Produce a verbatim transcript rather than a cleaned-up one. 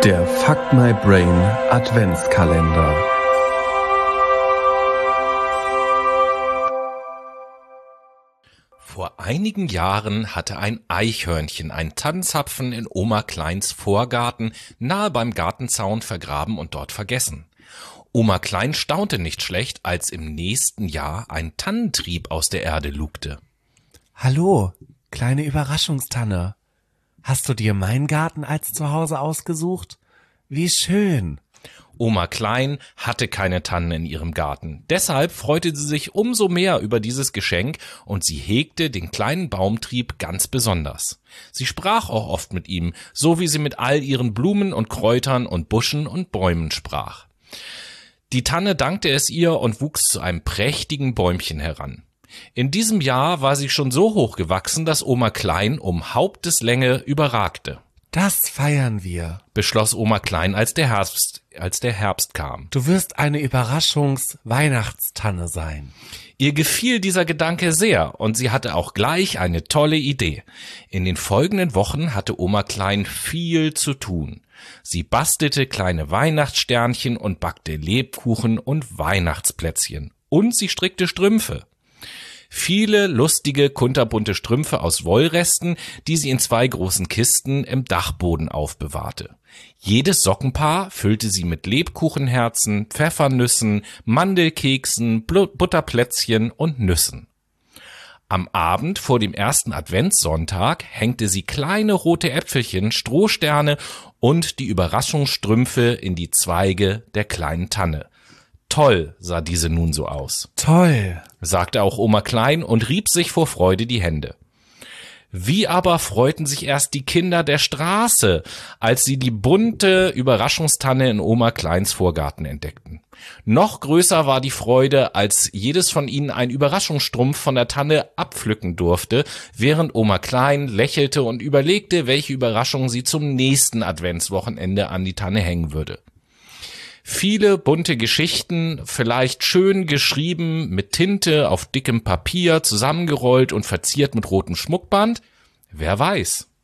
Der Fuck My Brain Adventskalender. Vor einigen Jahren hatte ein Eichhörnchen einen Tannenzapfen in Oma Kleins Vorgarten nahe beim Gartenzaun vergraben und dort vergessen. Oma Klein staunte nicht schlecht, als im nächsten Jahr ein Tannentrieb aus der Erde lugte. Hallo, kleine Überraschungstanne. Hast du dir meinen Garten als Zuhause ausgesucht? Wie schön. Oma Klein hatte keine Tannen in ihrem Garten. Deshalb freute sie sich umso mehr über dieses Geschenk und sie hegte den kleinen Baumtrieb ganz besonders. Sie sprach auch oft mit ihm, so wie sie mit all ihren Blumen und Kräutern und Buschen und Bäumen sprach. Die Tanne dankte es ihr und wuchs zu einem prächtigen Bäumchen heran. In diesem Jahr war sie schon so hoch gewachsen, dass Oma Klein um Haupteslänge überragte. Das feiern wir, beschloss Oma Klein, als der Herbst, als der Herbst kam. Du wirst eine Überraschungs-Weihnachtstanne sein. Ihr gefiel dieser Gedanke sehr und sie hatte auch gleich eine tolle Idee. In den folgenden Wochen hatte Oma Klein viel zu tun. Sie bastelte kleine Weihnachtssternchen und backte Lebkuchen und Weihnachtsplätzchen. Und sie strickte Strümpfe. Viele lustige, kunterbunte Strümpfe aus Wollresten, die sie in zwei großen Kisten im Dachboden aufbewahrte. Jedes Sockenpaar füllte sie mit Lebkuchenherzen, Pfeffernüssen, Mandelkeksen, Butterplätzchen und Nüssen. Am Abend vor dem ersten Adventssonntag hängte sie kleine rote Äpfelchen, Strohsterne und die Überraschungsstrümpfe in die Zweige der kleinen Tanne. Toll sah diese nun so aus. Toll, sagte auch Oma Klein und rieb sich vor Freude die Hände. Wie aber freuten sich erst die Kinder der Straße, als sie die bunte Überraschungstanne in Oma Kleins Vorgarten entdeckten. Noch größer war die Freude, als jedes von ihnen einen Überraschungsstrumpf von der Tanne abpflücken durfte, während Oma Klein lächelte und überlegte, welche Überraschung sie zum nächsten Adventswochenende an die Tanne hängen würde. Viele bunte Geschichten, vielleicht schön geschrieben, mit Tinte auf dickem Papier, zusammengerollt und verziert mit rotem Schmuckband? Wer weiß?